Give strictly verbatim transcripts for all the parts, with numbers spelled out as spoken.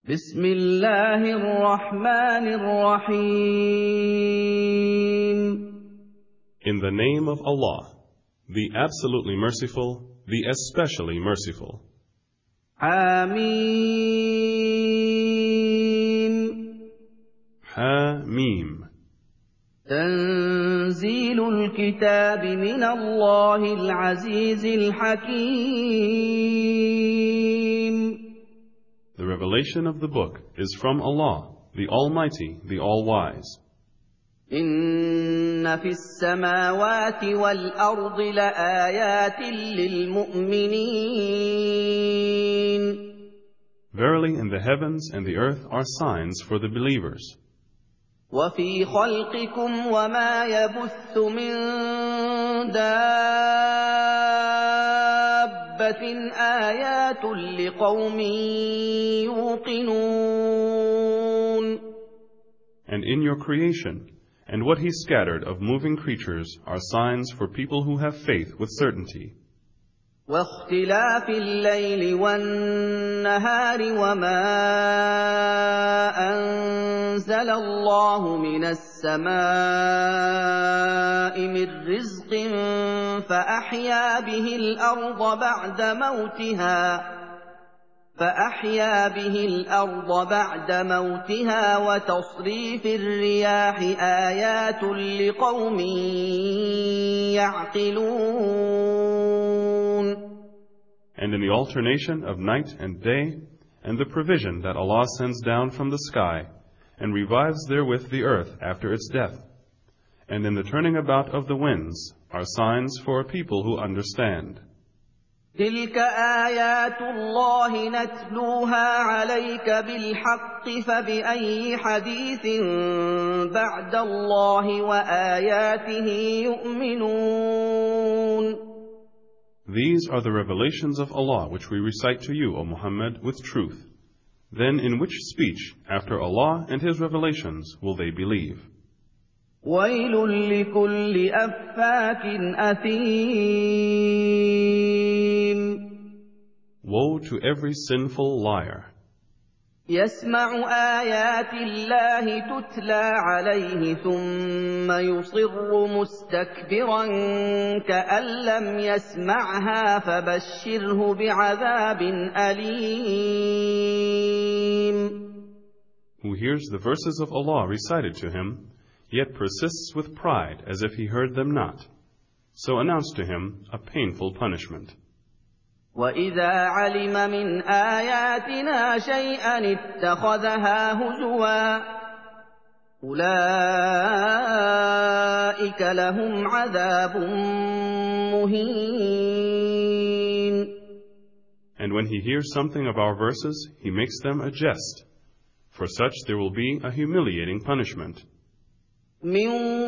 بسم الله الرحمن الرحيم. In the name of Allah, the absolutely merciful, the especially merciful. حميم. حميم. تنزيل الكتاب من الله العزيز الحكيم. The revelation of the book is from Allah, the Almighty, the All-Wise. إن في السماوات والأرض لآيات للمؤمنين. Verily, in the heavens and the earth are signs for the believers. وفي خلقكم وما يبث من دابة آيات لقوم يوقنون. And in your creation, and what He scattered of moving creatures are signs for people who have faith with certainty. واختلاف الليل والنهار وما أنزل الله من السماء من رزق فأحيا به الأرض بعد موتها فأحيا به الأرض بعد موتها وتصريف الرياح آيات لقوم يعقلون. And in the alternation of night and day, and the provision that Allah sends down from the sky, and revives therewith the earth after its death, and in the turning about of the winds, are signs for a people who understand. تلك آيات الله نتلوها عليك بالحق فبأي حديث بعد الله وآياته يؤمنون. These are the revelations of Allah which we recite to you, O Muhammad, with truth. Then in which speech, after Allah and His revelations, will they believe? ويل لكل أفاك أثيم. Woe to every sinful liar, يسمع آيات الله تتلى عليه ثم يصر مستكبرا كأن لم يسمعها فبشره بعذاب أليم. who hears the verses of Allah recited to him, yet persists with pride as if he heard them not. So announce to him a painful punishment. وَإِذَا عَلِمَ مِنْ آيَاتِنَا شَيْئًا اتَّخَذَهَا هُزُوًا أُولَئِكَ لَهُمْ عَذَابٌ مُهِينٌ. And when he hears something of our verses, he makes them a jest. For such there will be a humiliating punishment. مِّن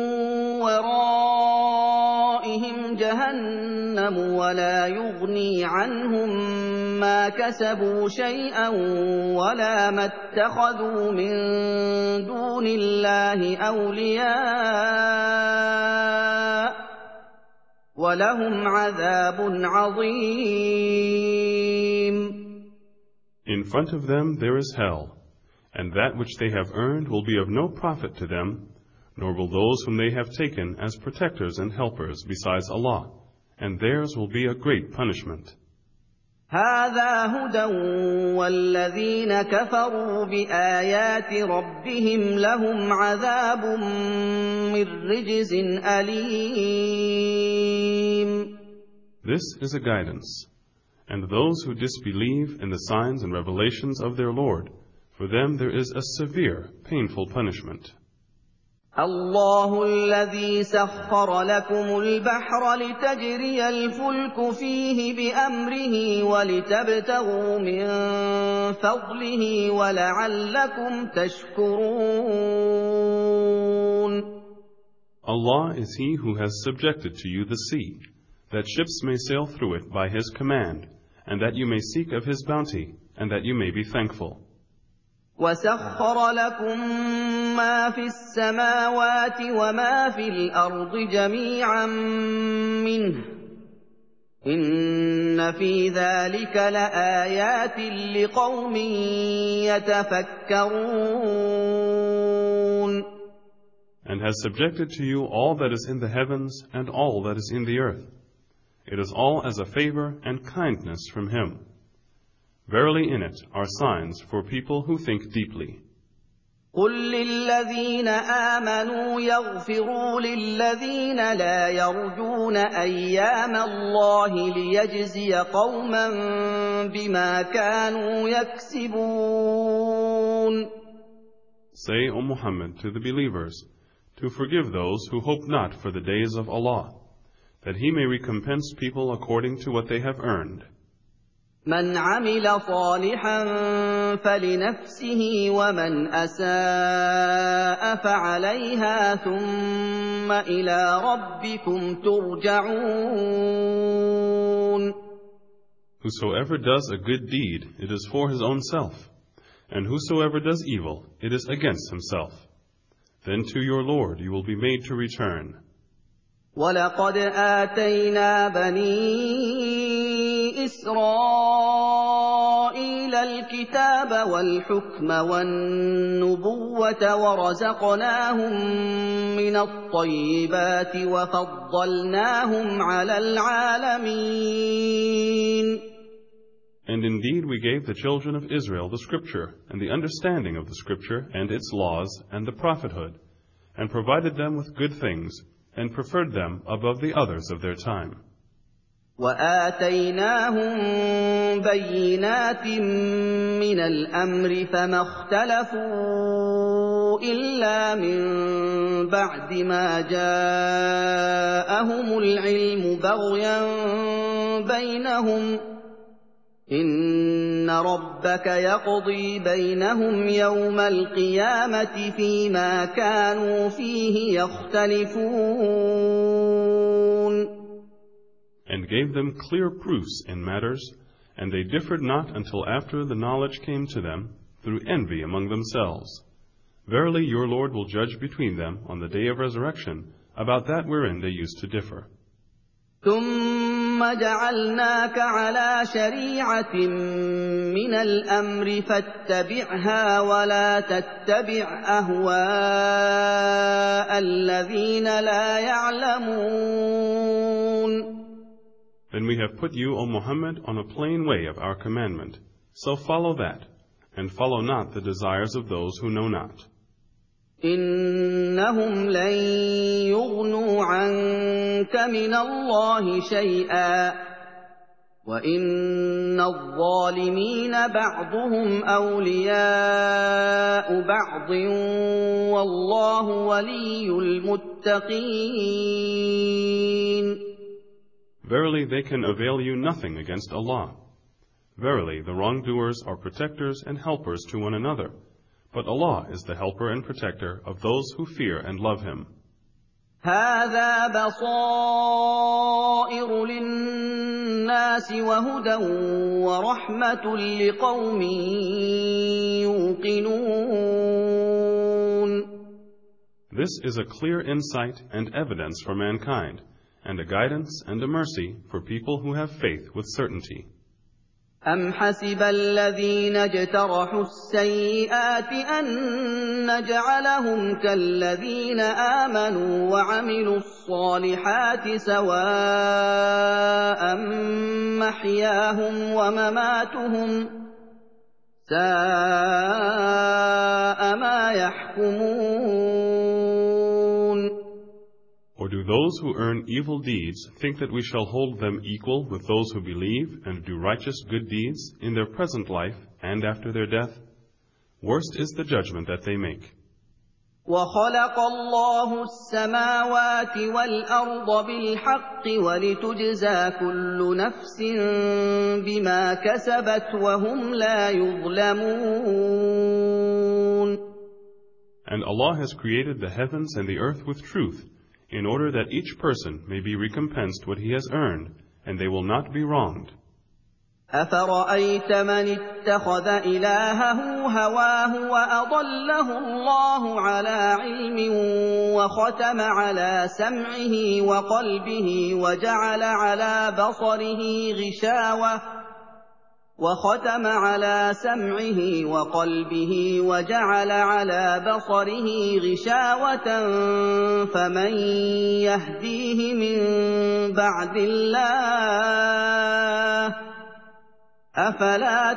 وَرَائِهِمْ جَهَنَّمُ وَلَا يُغْنِي عَنْهُم مَّا كَسَبُوا شَيْئًا وَلَا مَا اتَّخَذُوا مِن دُونِ اللَّهِ أَوْلِيَاءَ وَلَهُمْ عَذَابٌ عَظِيمٌ. In front of them there is hell, and that which they have earned will be of no profit to them, nor will those whom they have taken as protectors and helpers besides Allah, and theirs will be a great punishment. هذا هدى والذين كفروا بآيات ربهم لهم عذاب من رجز أليم. This is a guidance, and those who disbelieve in the signs and revelations of their Lord, for them there is a severe, painful punishment. الله الذي سخر لكم البحر لتجري الفلك فيه بأمره ولتبتغوا من فضله ولعلكم تشكرون. Allah is He who has subjected to you the sea, that ships may sail through it by His command, and that you may seek of His bounty, and that you may be thankful. وَسَخَّرَ لَكُم مَّا فِي السَّمَاوَاتِ وَمَا فِي الْأَرْضِ جَمِيعًا مِّنْهُ إِنَّ فِي ذَلِكَ لَآيَاتٍ لِقَوْمٍ يَتَفَكَّرُونَ And has subjected to you all that is in the heavens and all that is in the earth. It is all as a favor and kindness from Him. Verily in it are signs for people who think deeply. قُل لِّلَّذِينَ آمَنُوا يَغْفِرُوا لِلَّذِينَ لَا يَرْجُونَ أَيَّامَ اللَّهِ لِيَجْزِيَ قَوْمًا بِمَا كَانُوا يَكْسِبُونَ. Say, O Muhammad, to the believers, to forgive those who hope not for the days of Allah, that He may recompense people according to what they have earned. مَنْ عَمِلَ صَالِحًا فَلِنَفْسِهِ وَمَنْ أَسَاءَ فَعَلَيْهَا ثُمَّ إِلَىٰ رَبِّكُمْ تُرْجَعُونَ. Whosoever does a good deed, it is for his own self, and whosoever does evil, it is against himself. Then to your Lord you will be made to return. وَلَقَدْ آتَيْنَا بَنِي إِسْرَائِيلَ الْكِتَابَ وَالْحُكْمَ وَالنُّبُوَّةَ وَرَزَقْنَاهُم مِّنَ الطَّيِّبَاتِ وَفَضَّلْنَاهُمْ عَلَى الْعَالَمِينَ. And indeed we gave the children of Israel the Scripture, and the understanding of the Scripture, and its laws, and the prophethood, and provided them with good things, and preferred them above the others of their time. وَآتَيْنَاهُم بَيِّنَاتٍ مِّنَ الْأَمْرِ فَمَا اخْتَلَفُوا إِلَّا مِن بَعْدِ مَا جَاءَهُمُ الْعِلْمُ بَغْيًا بَيْنَهُمْ ۚ إِنَّ رَبَّكَ يَقْضِي بَيْنَهُمْ يَوْمَ الْقِيَامَةِ فِيمَا كَانُوا فِيهِ يَخْتَلِفُونَ. And gave them clear proofs in matters, and they differed not until after the knowledge came to them, through envy among themselves. Verily your Lord will judge between them on the day of resurrection about that wherein they used to differ. ثُمَّ جَعَلْنَاكَ عَلَىٰ شَرِيعَةٍ مِّنَ الْأَمْرِ فَاتَّبِعْهَا وَلَا تَتَّبِعْ أَهْوَاءَ الَّذِينَ لَا يَعْلَمُونَ. Then we have put you, O Muhammad, on a plain way of our commandment. So follow that, and follow not the desires of those who know not. إِنَّهُمْ لَن يُغْنُوا عَنكَ مِنَ اللَّهِ شَيْئًا وَإِنَّ الظَّالِمِينَ بَعْضُهُمْ أَوْلِيَاءُ بَعْضٍ وَاللَّهُ وَلِيُّ الْمُتَّقِينَ. Verily they can avail you nothing against Allah. Verily the wrongdoers are protectors and helpers to one another. But Allah is the helper and protector of those who fear and love Him. هَذَا بَصَائِرُ لِلنَّاسِ وَهُدًى وَرَحْمَةٌ لِقَوْمٍ يُوقِنُونَ. This is a clear insight and evidence for mankind, and a guidance and a mercy for people who have faith with certainty. أَمْ حَسِبَ الَّذِينَ اجْتَرَحُوا السَّيِّئَاتِ أَن نَّجْعَلَهُمْ كَالَّذِينَ آمَنُوا وَعَمِلُوا الصَّالِحَاتِ سَوَاءً مَّحْيَاهُمْ وَمَمَاتُهُمْ ۚ سَاءَ مَا يَحْكُمُونَ. Or do those who earn evil deeds think that we shall hold them equal with those who believe and do righteous good deeds in their present life and after their death? Worst is the judgment that they make. وَخَلَقَ اللَّهُ السَّمَاوَاتِ وَالْأَرْضَ بِالْحَقِّ وَلِتُجْزَىٰ كُلُّ نَفْسٍ بِمَا كَسَبَتْ وَهُمْ لَا يُظْلَمُونَ. And Allah has created the heavens and the earth with truth, in order that each person may be recompensed what he has earned, and they will not be wronged. أَفَرَأَيْتَ مَنِ اتَّخَذَ إِلَٰهَهُ هَوَاهُ وَأَضَلَّهُ اللَّهُ عَلَىٰ عِلْمٍ وَخَتَمَ عَلَىٰ سَمْعِهِ وَقَلْبِهِ وَجَعَلَ عَلَىٰ بَصَرِهِ غِشَاوَةً وختم على سمعه وقلبه وجعل على بصره غشاوة فمن يهديه من بعد الله أفلا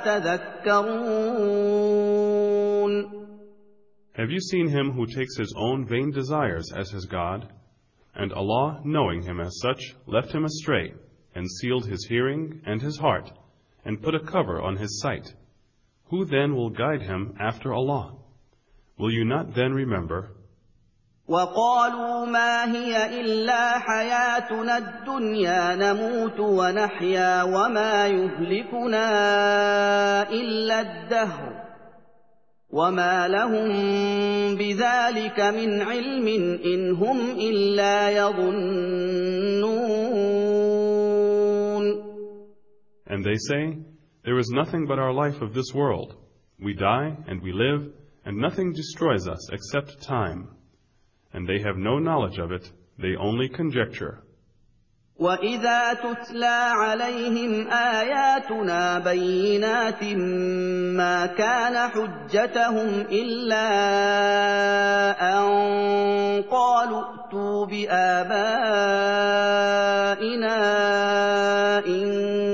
تذكرون. Have you seen him who takes his own vain desires as his God? And Allah, knowing him as such, left him astray, and sealed his hearing and his heart, and put a cover on his sight. Who then will guide him after Allah? Will you not then remember? وَقَالُوا مَا هِيَ إِلَّا حَيَاتُنَا الدُّنْيَا نَمُوتُ وَنَحْيَا وَمَا يُهْلِكُنَا إِلَّا الدَّهْرُ وَمَا لَهُم بِذَلِكَ مِنْ عِلْمٍ إِنْ هُمْ إِلَّا يَظُنُّونَ. And they say, there is nothing but our life of this world. We die and we live, and nothing destroys us except time. And they have no knowledge of it, they only conjecture. وَإِذَا تُتْلَىٰ عَلَيْهِمْ آيَاتُنَا بَيِّنَاتٍ مَّا كَانَ حُجَّتَهُمْ إِلَّا أَن قَالُوا ائْتُوا بِآبَائِنَا إِن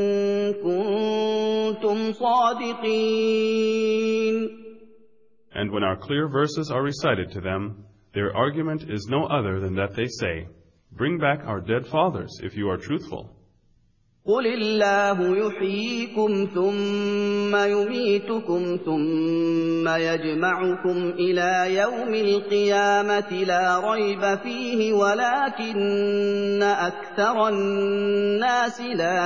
كُنتُمْ صَادِقِينَ. And when our clear verses are recited to them, their argument is no other than that they say, bring back our dead fathers if you are truthful. قُلِ اللَّهُ يُحْيِيكُمْ ثُمَّ يُمِيتُكُمْ ثُمَّ يَجْمَعُكُمْ إِلَىٰ يَوْمِ الْقِيَامَةِ لَا رَيْبَ فِيهِ وَلَٰكِنَّ أَكْثَرَ النَّاسِ لَا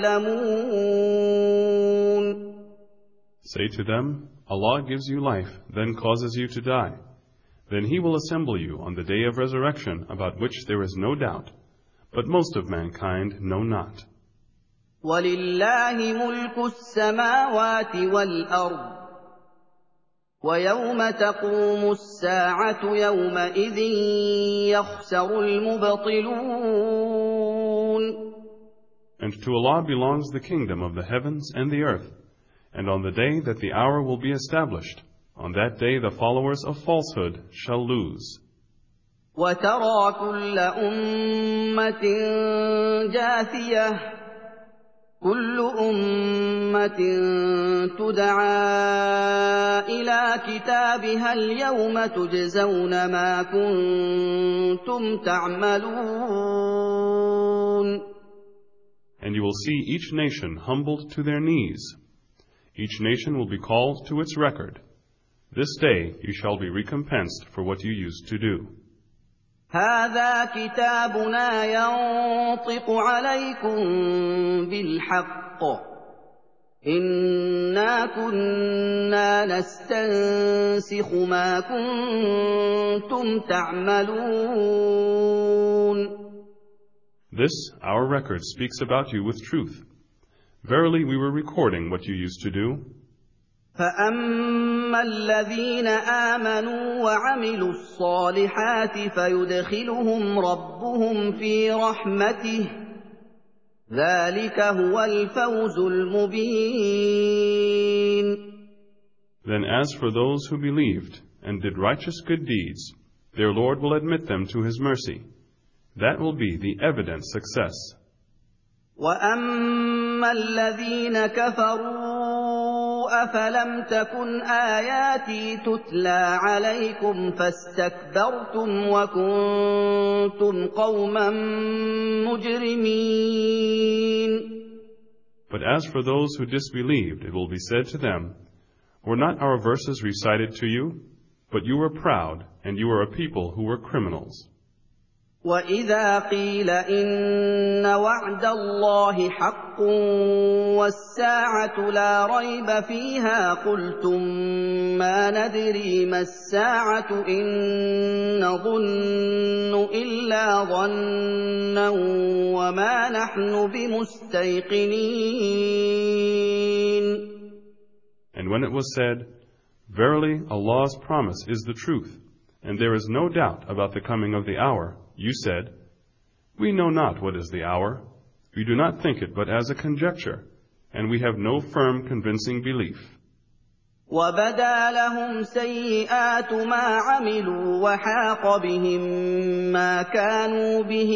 يَعْلَمُونَ. Say to them, Allah gives you life, then causes you to die. Then He will assemble you on the day of resurrection, about which there is no doubt. But most of mankind know not. وَلِلَّهِ مُلْكُ السَّمَاوَاتِ وَالْأَرْضِ وَيَوْمَ تَقُومُ السَّاعَةُ يَوْمَئِذٍ يَخْسَرُ الْمُبْطِلُونَ. And to Allah belongs the kingdom of the heavens and the earth. And on the day that the hour will be established, on that day the followers of falsehood shall lose. وَتَرَى كُلَّ أُمَّةٍ جَاثِيَةً كُلُّ أُمَّةٍ تُدْعَىٰ إِلَىٰ كِتَابِهَا الْيَوْمَ تُجْزَوْنَ مَا كُنتُمْ تَعْمَلُونَ. And you will see each nation humbled to their knees. Each nation will be called to its record. This day you shall be recompensed for what you used to do. هَذَا كِتَابُنَا يَنطِقُ عَلَيْكُم بِالْحَقِّ إِنَّا كُنَّا نَسْتَنسِخُ مَا كُنتُمْ تَعْمَلُونَ. This, our record, speaks about you with truth. Verily, we were recording what you used to do. فَأَمَّا الَّذِينَ آمَنُوا وَعَمِلُوا الصَّالِحَاتِ فَيُدْخِلُهُمْ رَبُّهُمْ فِي رَحْمَتِهِ ذَلِكَ هُوَ الْفَوْزُ الْمُبِينُ. Then as for those who believed and did righteous good deeds, their Lord will admit them to His mercy. That will be the evident success. وَأَمَّا الَّذِينَ كَفَرُوا أَفَلَمْ تَكُنْ آيَاتِي تُتْلَىٰ عَلَيْكُمْ فَاسْتَكْبَرْتُمْ وَكُنتُمْ قَوْمًا مُجْرِمِينَ. But as for those who disbelieved, it will be said to them, were not our verses recited to you? But you were proud, and you were a people who were criminals. وَإِذَا قِيلَ إِنَّ وَعْدَ اللَّهِ حَقٌّ وَالسَّاعَةُ لَا رَيْبَ فِيهَا قُلْتُم مَّا نَدْرِي مَا السَّاعَةُ إِن نَّظُنُّ إِلَّا ظَنًّا وَمَا نَحْنُ بِمُسْتَيْقِنِينَ. And when it was said, "Verily, Allah's promise is the truth, and there is no doubt about the coming of the hour," you said, "We know not what is the hour. We do not think it but as a conjecture, and we have no firm convincing belief." وَبَدَا لَهُمْ سَيِّئَاتُ مَا عَمِلُوا وَحَاقَ بِهِم مَّا كَانُوا بِهِ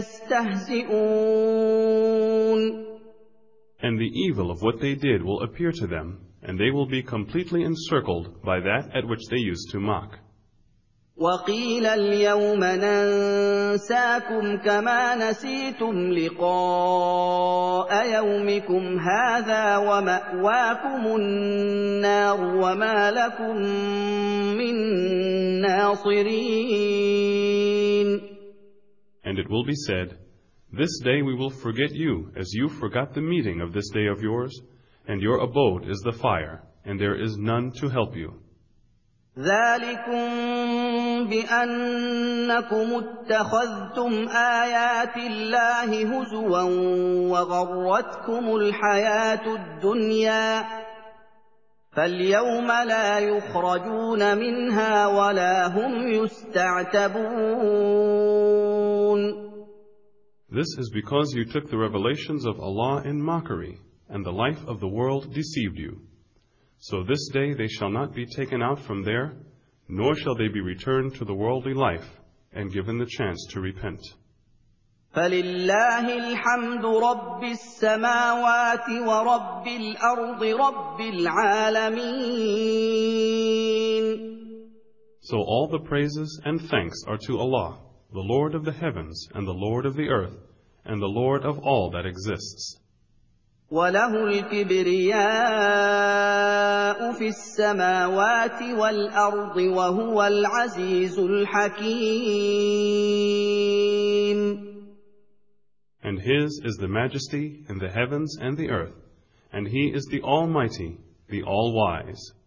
يَسْتَهْزِئُونَ. And the evil of what they did will appear to them, and they will be completely encircled by that at which they used to mock. وَقِيلَ الْيَوْمَ نَنسَاكُمْ كَمَا نَسِيتُمْ لِقَاءَ يَوْمِكُمْ هَٰذَا وَمَأْوَاكُمُ النَّارُ وَمَا لَكُم مِّن نَّاصِرِينَ. And it will be said, "This day we will forget you, as you forgot the meeting of this day of yours, and your abode is the fire, and there is none to help you." ذَٰلِكُم بِأَنَّكُمُ اتَّخَذْتُمْ آيَاتِ اللَّهِ هُزُوًا وَغَرَّتْكُمُ الْحَيَاةُ الدُّنْيَا فَالْيَوْمَ لَا يُخْرَجُونَ مِنْهَا وَلَا هُمْ يُسْتَعْتَبُونَ. This is because you took the revelations of Allah in mockery, and the life of the world deceived you. So this day they shall not be taken out from there, nor shall they be returned to the worldly life and given the chance to repent. فَلِلَّهِ الْحَمْدُ رَبِّ السَّمَاوَاتِ وَرَبِّ الْأَرْضِ رَبِّ الْعَالَمِينَ. So all the praises and thanks are to Allah, the Lord of the heavens and the Lord of the earth, and the Lord of all that exists. وَلَهُ الْكِبْرِيَاءُ فِي السَّمَاوَاتِ وَالْأَرْضِ وَهُوَ الْعَزِيزُ الْحَكِيمُ. And His is the majesty in the heavens and the earth, and He is the Almighty, the All-Wise.